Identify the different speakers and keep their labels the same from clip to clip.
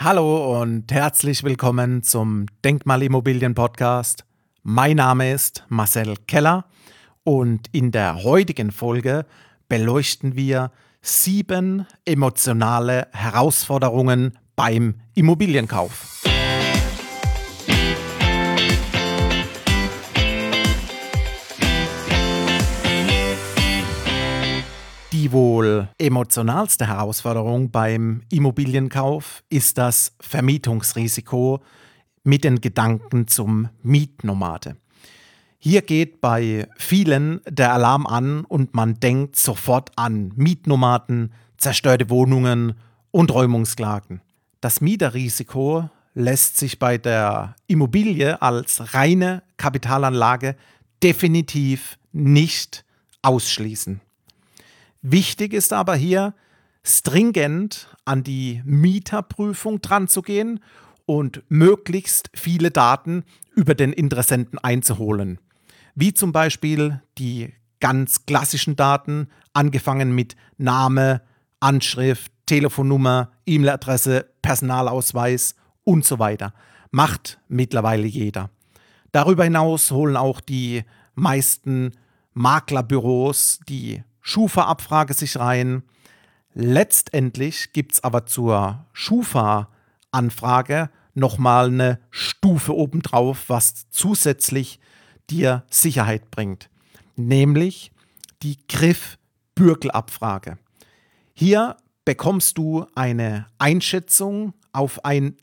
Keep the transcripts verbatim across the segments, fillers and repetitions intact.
Speaker 1: Hallo und herzlich willkommen zum Denkmalimmobilien-Podcast. Mein Name ist Marcel Keller und in der heutigen Folge beleuchten wir sieben emotionale Herausforderungen beim Immobilienkauf. Die wohl emotionalste Herausforderung beim Immobilienkauf ist das Vermietungsrisiko mit den Gedanken zum Mietnomade. Hier geht bei vielen der Alarm an und man denkt sofort an Mietnomaden, zerstörte Wohnungen und Räumungsklagen. Das Mieterrisiko lässt sich bei der Immobilie als reine Kapitalanlage definitiv nicht ausschließen. Wichtig ist aber hier, stringent an die Mieterprüfung dran zu gehen und möglichst viele Daten über den Interessenten einzuholen. Wie zum Beispiel die ganz klassischen Daten, angefangen mit Name, Anschrift, Telefonnummer, E-Mail-Adresse, Personalausweis und so weiter. Macht mittlerweile jeder. Darüber hinaus holen auch die meisten Maklerbüros die Schufa-Abfrage sich rein. Letztendlich gibt es aber zur Schufa-Anfrage nochmal eine Stufe obendrauf, was zusätzlich dir Sicherheit bringt, nämlich die Griff-Bürgel-Abfrage. Hier bekommst du eine Einschätzung auf ein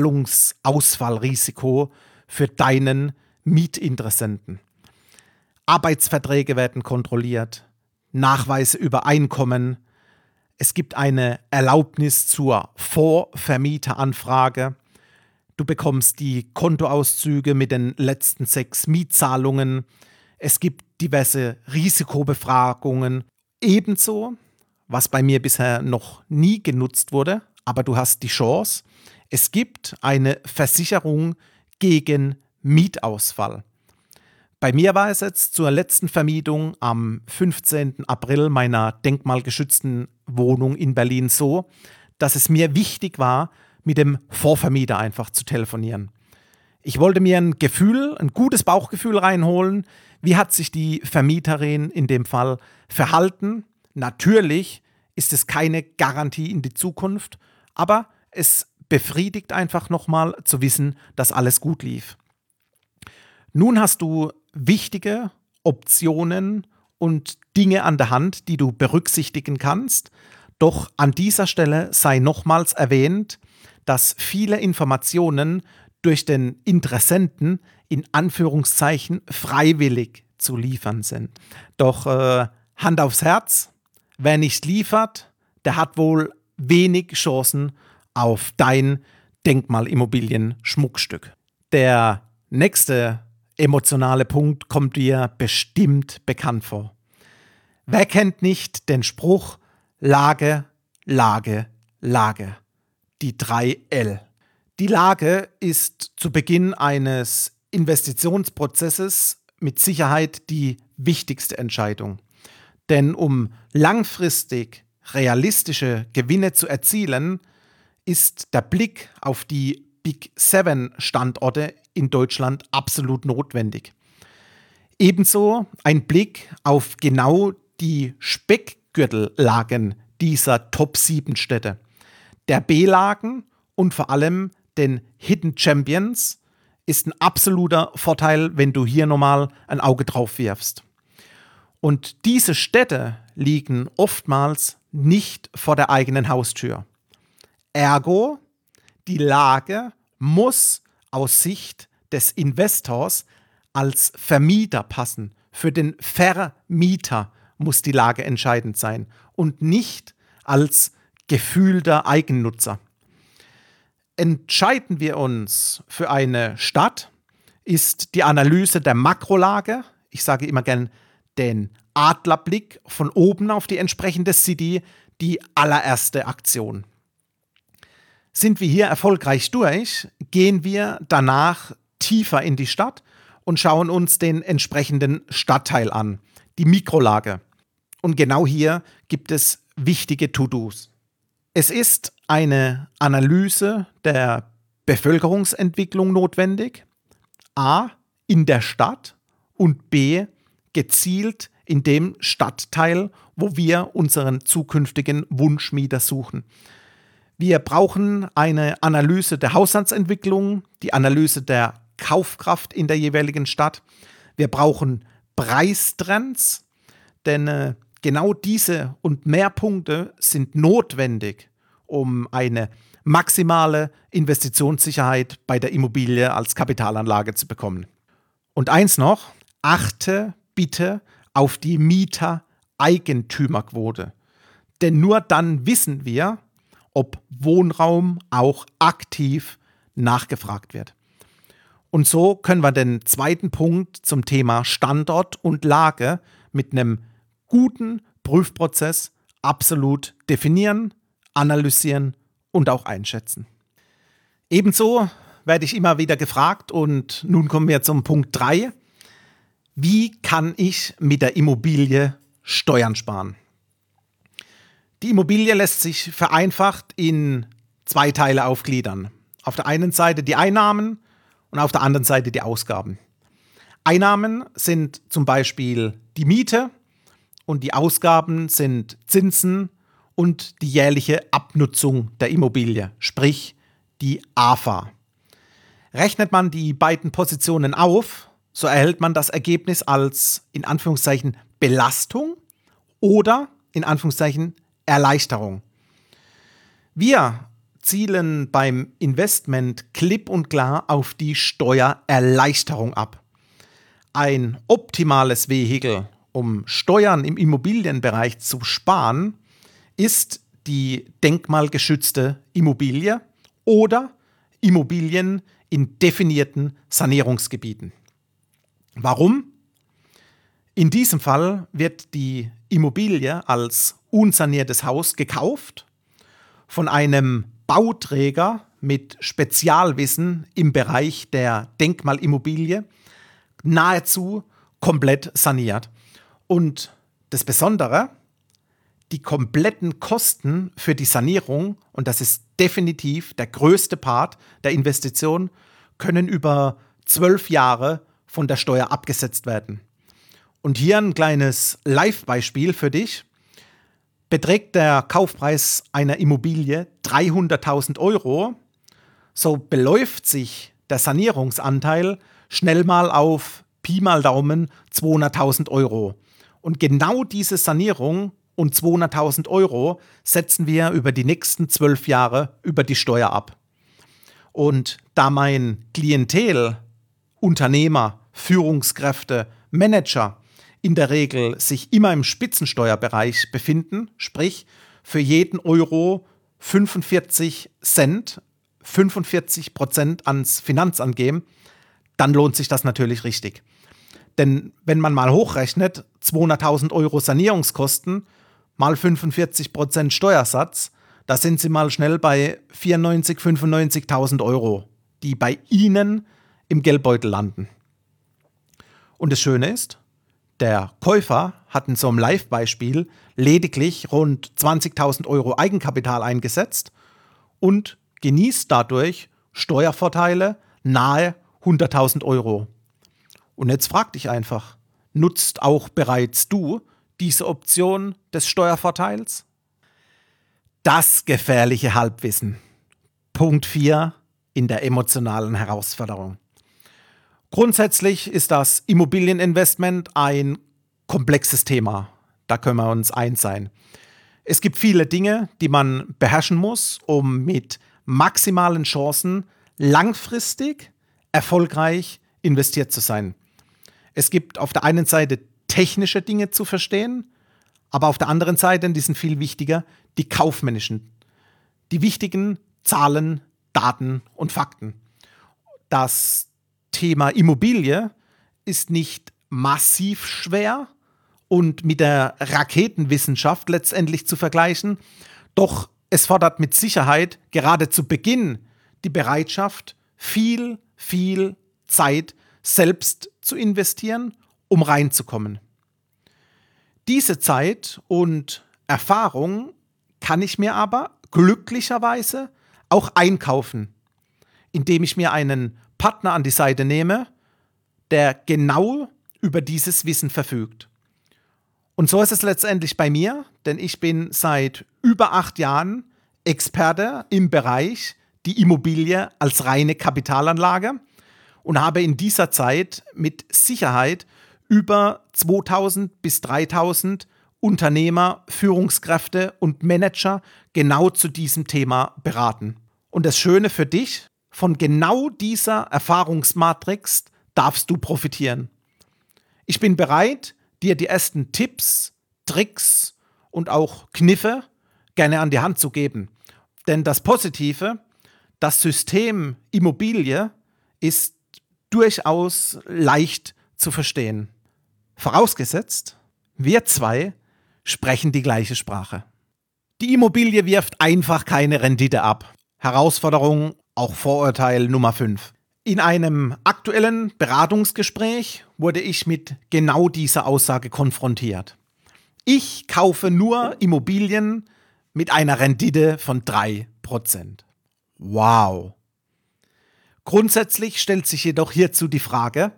Speaker 1: Zahlungsausfallrisiko für deinen Mietinteressenten. Arbeitsverträge werden kontrolliert, Nachweise über Einkommen. Es gibt eine Erlaubnis zur Vorvermieteranfrage. Du bekommst die Kontoauszüge mit den letzten sechs Mietzahlungen. Es gibt diverse Risikobefragungen. Ebenso, was bei mir bisher noch nie genutzt wurde, aber du hast die Chance, es gibt eine Versicherung gegen Mietausfall. Bei mir war es jetzt zur letzten Vermietung am fünfzehnten April meiner denkmalgeschützten Wohnung in Berlin so, dass es mir wichtig war, mit dem Vorvermieter einfach zu telefonieren. Ich wollte mir ein Gefühl, ein gutes Bauchgefühl reinholen. Wie hat sich die Vermieterin in dem Fall verhalten? Natürlich ist es keine Garantie in die Zukunft, aber es befriedigt einfach nochmal zu wissen, dass alles gut lief. Nun hast du wichtige Optionen und Dinge an der Hand, die du berücksichtigen kannst. Doch an dieser Stelle sei nochmals erwähnt, dass viele Informationen durch den Interessenten in Anführungszeichen freiwillig zu liefern sind. Doch äh, Hand aufs Herz, wer nicht liefert, der hat wohl wenig Chancen auf dein Denkmalimmobilien-Schmuckstück. Der nächste emotionale Punkt kommt dir bestimmt bekannt vor. Wer kennt nicht den Spruch Lage, Lage, Lage? Die drei L. Die Lage ist zu Beginn eines Investitionsprozesses mit Sicherheit die wichtigste Entscheidung. Denn um langfristig realistische Gewinne zu erzielen, ist der Blick auf die Big Seven Standorte in Deutschland absolut notwendig. Ebenso ein Blick auf genau die Speckgürtellagen dieser Top sieben Städte, der B-Lagen und vor allem den Hidden Champions ist ein absoluter Vorteil, wenn du hier nochmal ein Auge drauf wirfst. Und diese Städte liegen oftmals nicht vor der eigenen Haustür. Ergo, die Lage muss aus Sicht des Investors als Vermieter passen. Für den Vermieter muss die Lage entscheidend sein und nicht als gefühlter Eigennutzer. Entscheiden wir uns für eine Stadt, ist die Analyse der Makrolage, ich sage immer gern den Adlerblick von oben auf die entsprechende City, die allererste Aktion. Sind wir hier erfolgreich durch, gehen wir danach tiefer in die Stadt und schauen uns den entsprechenden Stadtteil an, die Mikrolage. Und genau hier gibt es wichtige To-Dos. Es ist eine Analyse der Bevölkerungsentwicklung notwendig? A, in der Stadt und B, gezielt in dem Stadtteil, wo wir unseren zukünftigen Wunschmieter suchen. Wir brauchen eine Analyse der Haushaltsentwicklung, die Analyse der Kaufkraft in der jeweiligen Stadt. Wir brauchen Preistrends, denn äh, genau diese und mehr Punkte sind notwendig, um eine maximale Investitionssicherheit bei der Immobilie als Kapitalanlage zu bekommen. Und eins noch, achte bitte auf die Mieter-Eigentümerquote. Denn nur dann wissen wir, ob Wohnraum auch aktiv nachgefragt wird. Und so können wir den zweiten Punkt zum Thema Standort und Lage mit einem guten Prüfprozess absolut definieren, analysieren und auch einschätzen. Ebenso werde ich immer wieder gefragt und nun kommen wir zum Punkt drei. Wie kann ich mit der Immobilie Steuern sparen? Die Immobilie lässt sich vereinfacht in zwei Teile aufgliedern. Auf der einen Seite die Einnahmen und auf der anderen Seite die Ausgaben. Einnahmen sind zum Beispiel die Miete und die Ausgaben sind Zinsen und die jährliche Abnutzung der Immobilie, sprich die A F A. Rechnet man die beiden Positionen auf, so erhält man das Ergebnis als in Anführungszeichen Belastung oder in Anführungszeichen Erleichterung. Wir zielen beim Investment klipp und klar auf die Steuererleichterung ab. Ein optimales Vehikel, um Steuern im Immobilienbereich zu sparen, ist die denkmalgeschützte Immobilie oder Immobilien in definierten Sanierungsgebieten. Warum? In diesem Fall wird die Immobilie als unsaniertes Haus gekauft von einem Bauträger mit Spezialwissen im Bereich der Denkmalimmobilie, nahezu komplett saniert. Und das Besondere, die kompletten Kosten für die Sanierung, und das ist definitiv der größte Part der Investition, können über zwölf Jahre von der Steuer abgesetzt werden. Und hier ein kleines Live-Beispiel für dich. Beträgt der Kaufpreis einer Immobilie dreihunderttausend Euro, so beläuft sich der Sanierungsanteil schnell mal auf Pi mal Daumen zweihunderttausend Euro. Und genau diese Sanierung und zweihunderttausend Euro setzen wir über die nächsten zwölf Jahre über die Steuer ab. Und da mein Klientel, Unternehmer, Führungskräfte, Manager in der Regel sich immer im Spitzensteuerbereich befinden, sprich für jeden Euro fünfundvierzig Cent, fünfundvierzig Prozent ans Finanzamt geben, dann lohnt sich das natürlich richtig. Denn wenn man mal hochrechnet, zweihunderttausend Euro Sanierungskosten mal fünfundvierzig Prozent Steuersatz, da sind Sie mal schnell bei vierundneunzigtausend, fünfundneunzigtausend Euro, die bei Ihnen im Geldbeutel landen. Und das Schöne ist, der Käufer hat in so einem Live-Beispiel lediglich rund zwanzigtausend Euro Eigenkapital eingesetzt und genießt dadurch Steuervorteile nahe hunderttausend Euro. Und jetzt frag dich einfach, nutzt auch bereits du diese Option des Steuervorteils? Das gefährliche Halbwissen. Punkt vier in der emotionalen Herausforderung. Grundsätzlich ist das Immobilieninvestment ein komplexes Thema. Da können wir uns eins sein. Es gibt viele Dinge, die man beherrschen muss, um mit maximalen Chancen langfristig erfolgreich investiert zu sein. Es gibt auf der einen Seite technische Dinge zu verstehen, aber auf der anderen Seite, die sind viel wichtiger, die kaufmännischen, die wichtigen Zahlen, Daten und Fakten. Das Thema Immobilie ist nicht massiv schwer und mit der Raketenwissenschaft letztendlich zu vergleichen, doch es fordert mit Sicherheit gerade zu Beginn die Bereitschaft, viel, viel Zeit selbst zu investieren, um reinzukommen. Diese Zeit und Erfahrung kann ich mir aber glücklicherweise auch einkaufen, indem ich mir einen Partner an die Seite nehme, der genau über dieses Wissen verfügt. Und so ist es letztendlich bei mir, denn ich bin seit über acht Jahren Experte im Bereich die Immobilie als reine Kapitalanlage und habe in dieser Zeit mit Sicherheit über zweitausend bis dreitausend Unternehmer, Führungskräfte und Manager genau zu diesem Thema beraten. Und das Schöne für dich, von genau dieser Erfahrungsmatrix darfst du profitieren. Ich bin bereit, dir die ersten Tipps, Tricks und auch Kniffe gerne an die Hand zu geben. Denn das Positive, das System Immobilie ist durchaus leicht zu verstehen. Vorausgesetzt, wir zwei sprechen die gleiche Sprache. Die Immobilie wirft einfach keine Rendite ab. Herausforderung, auch Vorurteil Nummer fünf. In einem aktuellen Beratungsgespräch wurde ich mit genau dieser Aussage konfrontiert. Ich kaufe nur Immobilien mit einer Rendite von drei Prozent. Wow! Grundsätzlich stellt sich jedoch hierzu die Frage,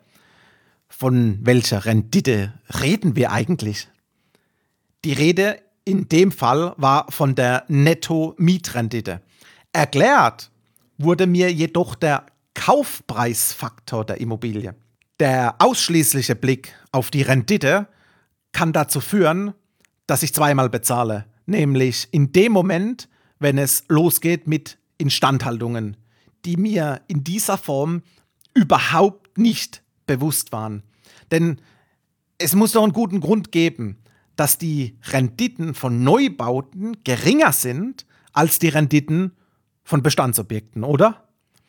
Speaker 1: von welcher Rendite reden wir eigentlich? Die Rede in dem Fall war von der Netto-Mietrendite. Erklärt wurde mir jedoch der Kaufpreisfaktor der Immobilie. Der ausschließliche Blick auf die Rendite kann dazu führen, dass ich zweimal bezahle, nämlich in dem Moment, wenn es losgeht mit Instandhaltungen, die mir in dieser Form überhaupt nicht bewusst waren. Denn es muss doch einen guten Grund geben, dass die Renditen von Neubauten geringer sind als die Renditen von Bestandsobjekten, oder?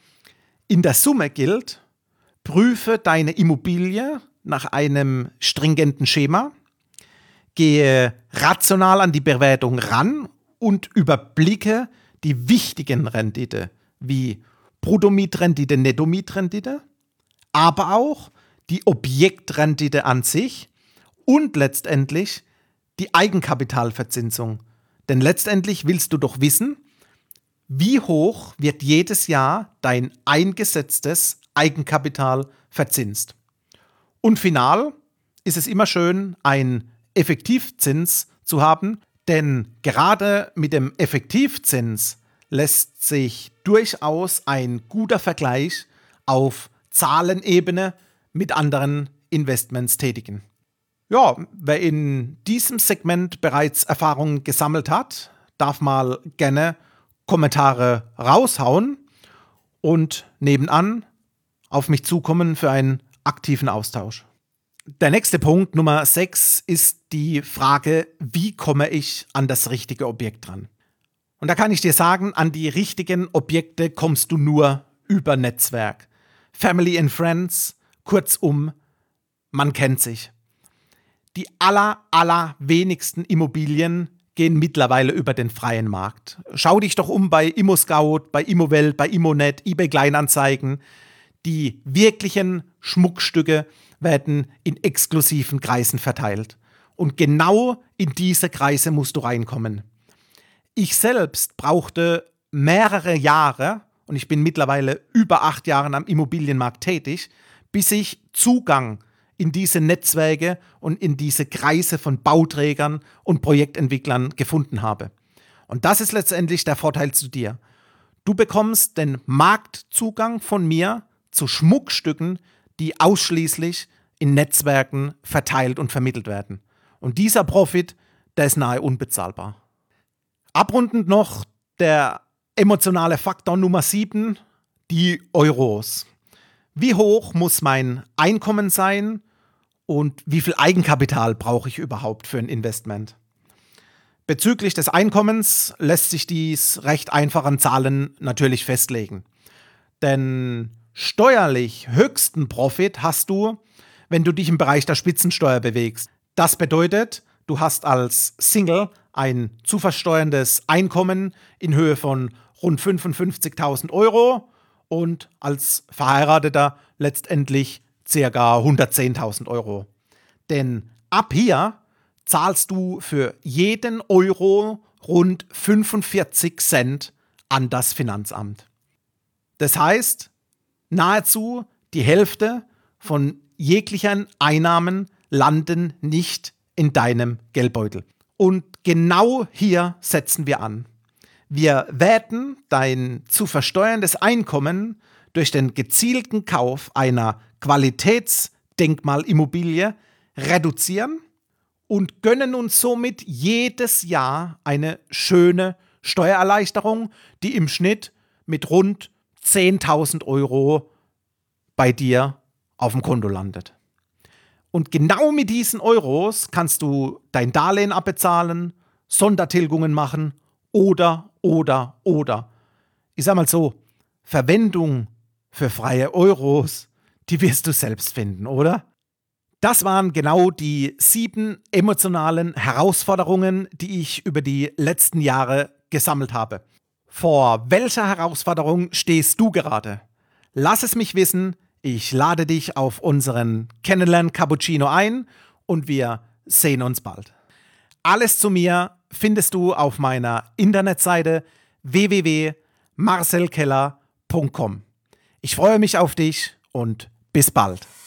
Speaker 1: In der Summe gilt, prüfe deine Immobilie nach einem stringenten Schema, gehe rational an die Bewertung ran und überblicke die wichtigen Rendite wie Bruttomietrendite, Nettomietrendite, aber auch die Objektrendite an sich und letztendlich die Eigenkapitalverzinsung. Denn letztendlich willst du doch wissen, wie hoch wird jedes Jahr dein eingesetztes Eigenkapital verzinst. Und final ist es immer schön, einen Effektivzins zu haben, denn gerade mit dem Effektivzins lässt sich durchaus ein guter Vergleich auf Zahlenebene mit anderen Investments tätigen. Ja, wer in diesem Segment bereits Erfahrungen gesammelt hat, darf mal gerne Kommentare raushauen und nebenan auf mich zukommen für einen aktiven Austausch. Der nächste Punkt, Nummer sechs, ist die Frage, wie komme ich an das richtige Objekt dran? Und da kann ich dir sagen, an die richtigen Objekte kommst du nur über Netzwerk. Family and Friends, kurzum, man kennt sich. Die aller, aller wenigsten Immobilien gehen mittlerweile über den freien Markt. Schau dich doch um bei ImmoScout, bei Immowelt, bei Immonet, eBay Kleinanzeigen. Die wirklichen Schmuckstücke werden in exklusiven Kreisen verteilt. Und genau in diese Kreise musst du reinkommen. Ich selbst brauchte mehrere Jahre, und ich bin mittlerweile über acht Jahre am Immobilienmarkt tätig, bis ich Zugang in diese Netzwerke und in diese Kreise von Bauträgern und Projektentwicklern gefunden habe. Und das ist letztendlich der Vorteil zu dir. Du bekommst den Marktzugang von mir zu Schmuckstücken, die ausschließlich in Netzwerken verteilt und vermittelt werden. Und dieser Profit, der ist nahe unbezahlbar. Abrundend noch der emotionale Faktor Nummer sieben, die Euros. Wie hoch muss mein Einkommen sein und wie viel Eigenkapital brauche ich überhaupt für ein Investment? Bezüglich des Einkommens lässt sich dies recht einfach an Zahlen natürlich festlegen. Denn steuerlich höchsten Profit hast du, wenn du dich im Bereich der Spitzensteuer bewegst. Das bedeutet, du hast als Single ein zu versteuerndes Einkommen in Höhe von rund fünfundfünfzigtausend Euro und als Verheirateter letztendlich ca. hundertzehntausend Euro. Denn ab hier zahlst du für jeden Euro rund fünfundvierzig Cent an das Finanzamt. Das heißt, nahezu die Hälfte von jeglichen Einnahmen landen nicht in deinem Geldbeutel. Und genau hier setzen wir an. Wir werten dein zu versteuerndes Einkommen durch den gezielten Kauf einer Qualitätsdenkmalimmobilie reduzieren und gönnen uns somit jedes Jahr eine schöne Steuererleichterung, die im Schnitt mit rund zehntausend Euro bei dir auf dem Konto landet. Und genau mit diesen Euros kannst du dein Darlehen abbezahlen, Sondertilgungen machen oder, oder, oder. Ich sag mal so, Verwendung für freie Euros, die wirst du selbst finden, oder? Das waren genau die sieben emotionalen Herausforderungen, die ich über die letzten Jahre gesammelt habe. Vor welcher Herausforderung stehst du gerade? Lass es mich wissen. Ich lade dich auf unseren Kennenlern-Cappuccino ein und wir sehen uns bald. Alles zu mir findest du auf meiner Internetseite w w w punkt marcel keller punkt com. Ich freue mich auf dich und bis bald.